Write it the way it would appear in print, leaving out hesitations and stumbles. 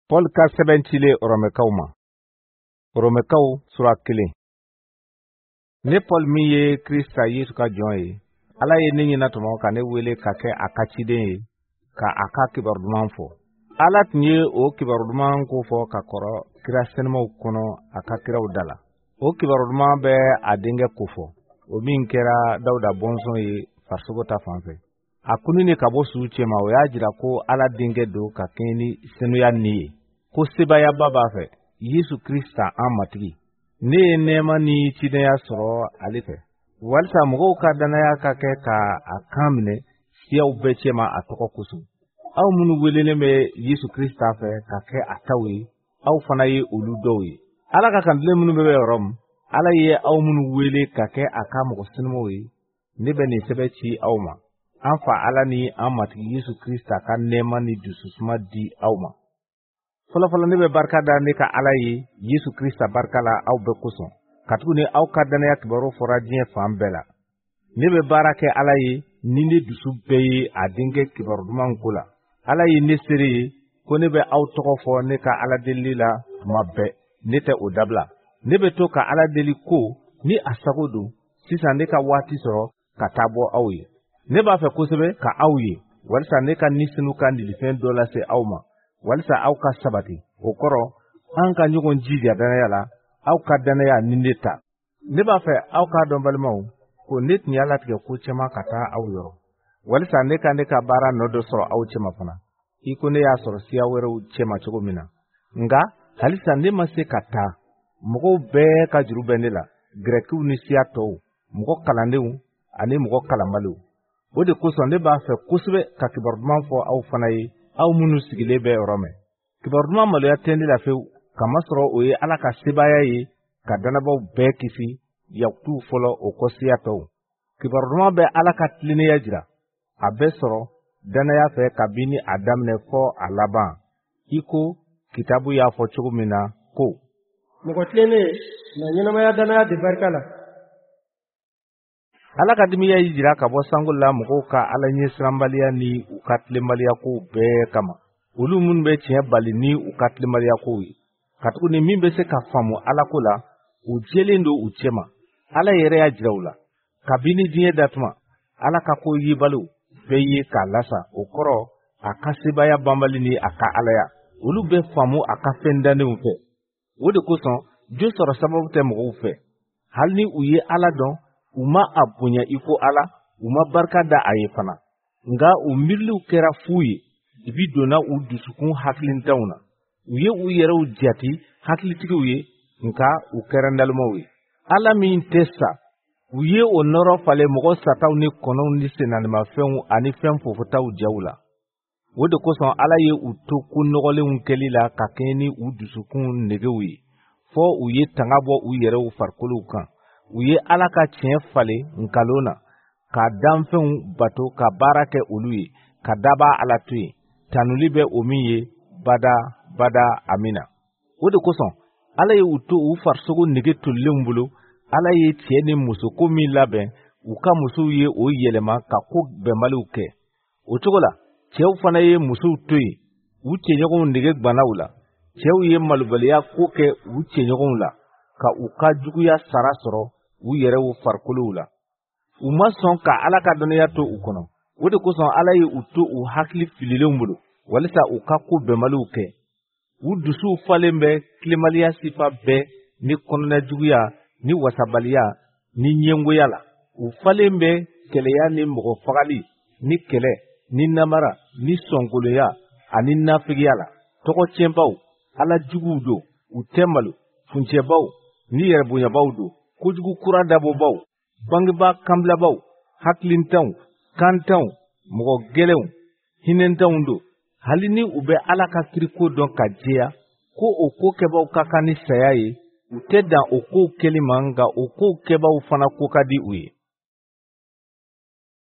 Paul ka sɛbɛncile Romɛkaw ma. Romɛkaw sura 1. Ne Paul min ye Krista Yesu ka jɔn ye, Ala ye ne ɲɛna tuma ka ne wele ka kɛ a ka ciden ye, ka a ka kibaru duman fɔ. Ala tun ye o kibaru duman ko fɔ ka kɔrɔ kira sɛnɛmaw kɔnɔ a ka kiraw da la. O kibaru duman bɛ a denkɛ ko fɔ, o min kɛra Dawuda bɔnsɔn ye farisogo ta fanfɛ. A kunini ka bɔ sugu cɛma, o y'a jira ko Ala denkɛ don ka kɛɲɛ ni senuya ni ye. Ko sebayaba b'a fɛ, Yesu Krista an matigi. Ne ye nɛɛma ni cidenya sɔrɔ ale fɛ. Walisa mɔgɔw ka danaya ka kɛ ka a kan minɛ siyaw bɛɛ cɛma a tɔgɔ kosɔn. Aw minnu welelen bɛ Yesu Krista fɛ ka kɛ a taw ye, aw fana ye olu dɔw ye. Ala ka kantilen minnu bɛ Rɔmu, Ala ye aw minnu wele ka kɛ a ka mɔgɔ sinamaw ye. Ne bɛ nin sɛbɛn ci aw ma. An fa Ala ni an matigi Yesu Krista ka nɛɛma ni dususuma di aw ma. Fɔlɔfɔlɔ ne bɛ barika da ne ka Ala ye, Yesu Krista barika la aw bɛɛ kosɔn. Katuguni aw ka danaya kibaru fɔra diɲɛ fan bɛɛ la. Ne bɛ baara kɛ Ala ye ni ne dusu bɛɛ ye a denkɛ kibaru duman ko la. Ala ye ne seere ye ko ne bɛ aw tɔgɔ fɔ ne ka Ala deli la tuma bɛɛ. Ne tɛ o dabila. Ne bɛ to ka Ala deli ko ni a sago don, sisan ne ka waati sɔrɔ ka taa bɔ aw ye. Ne b'a fɛ kosɛbɛ ka aw ye, walisa ne ka nisinu ka nilifɛn dɔ lase aw ma, walisa aw ka sabati. O kɔrɔ, an ka ɲɔgɔn jija danaya la, aw ka danaya ni ne ta. Ne b'a fɛ aw k'a dɔn balimaw, ko ne tun y'a latigɛ ko cɛman ka taa aw yɔrɔ, walisa ne ka baara nɔ dɔ sɔrɔ aw cɛma fana, i ko ne y'a sɔrɔ siya wɛrɛw cɛma cogo min na. Nga halisa ne ma se ka taa, mɔgɔw bɛɛ ka juru bɛ ne la, Grɛkiw ni siya tɔw, mɔgɔ kalandenw ani mɔgɔ kalanbaliw. O de kosɔn ne b'a fɛ kosɛbɛ ka kibaru duman fɔ aw fana ye, aw minnu sigilen bɛ Rɔmɛ. Kibaru duman maloya tɛ ne la fewu, kamasɔrɔ o ye Ala ka sebaya ye ka danabaaw bɛɛ kisi yakutu fɔlɔ o kɔ siya tɔw. Kibaru duman bɛ Ala ka tilennenya jira, a bɛ sɔrɔ danaya fɛ kabini a daminɛ fɔ a laban. I ko kitabu y'a fɔ cogo min na ko mɔgɔ tilennen na ɲɛnamaya danaya de barika la. Ala ka dimiya y'i jira ka bɔ sango la mɔgɔw ka Ala ɲɛ siranbaliya ni u ka tilenbaliya kow bɛɛ kama. Olu minnu bɛ tiɲɛ bali ni u ka tilenbaliya kow ye. Katuguni min bɛ se ka faamu Ala ko la, u jɛlen don u cɛma. Ala yɛrɛ y'a jira u la. Kabini diɲɛ datuma, Ala ka ko yibaliw bɛɛ ye k'a lasa. O kɔrɔ, a ka sebaya banbali ni a ka Alaya. Olu bɛ faamu a ka fɛn dannenw fɛ. O de kosɔn, jo sɔrɔ sababu tɛ mɔgɔw fɛ. Hali ni u ye Ala dɔn, u ma a bonya i ko Ala, u ma barika da a ye fana. Nga u miiriliw kɛra fu ye, dibi donna u dusukun hakilintanw na. U ye u yɛrɛw jati hakilitigiw ye, nka u kɛra nalimaw ye. Ala min tɛ sa, u ye o nɔrɔ falen mɔgɔ sataw ni kɔnɔw ni senanimafɛnw ani fɛn fofotaw jaw la. O de kosɔn Ala ye u to ko nɔgɔlenw kɛli la ka kɛɲɛ ni u dusukun negew ye, fɔ u ye tanga bɔ u yɛrɛw farikolow kan. U ye Ala ka tiɲɛ falen nkalon na, ka danfɛnw bato ka baara kɛ olu ye, ka daba Ala to yen. Tanuli bɛ o min ye, bada bada amina. O de kosɔn, Ala ye u to u farisogo nege tolilenw bolo. Ala ye cɛ ni muso ko min labɛn, u ka musow ye o yɛlɛma ka ko bɛnbaliw kɛ. O cogo la, cɛw fana ye musow to yen, u cɛɲɔgɔnw nege gbanaw la. Cɛw ye malobaliya ko kɛ u cɛɲɔgɔnw la, ka u ka juguya sara sɔrɔ u yɛrɛw farikolow la. U ma sɔn ka Ala ka dɔnniya to u kɔnɔ. O de kosɔn Ala ye u to u hakili fililenw bolo, walisa u ka ko bɛnbaliw kɛ. U dusuw falen bɛ tilenbaliya sifa bɛɛ ni kɔnɔnajuguya ni wasabaliya ni ɲɛngoya la. U falen bɛ kɛlɛya ni mɔgɔ fagali ni kɛlɛ ni namara ni sɔnkoloya ani nafigiya la. Tɔgɔcɛnbaw, Ala juguw don, u tɛ malo, funcɛbaw ni yɛrɛbonyabaw don, kojugu kura dabɔbaw, bangebaa kanbilabaw, hakilintanw, kantanw, mɔgɔ gɛlɛnw, hinɛntanw don. Hali ni u bɛ Ala ka kiriko dɔn ka jɛya, ko o ko kɛbaw ka kan ni saya ye, u tɛ dan o kow kɛli ma, nka o kow kɛbaw fana ko ka di u ye.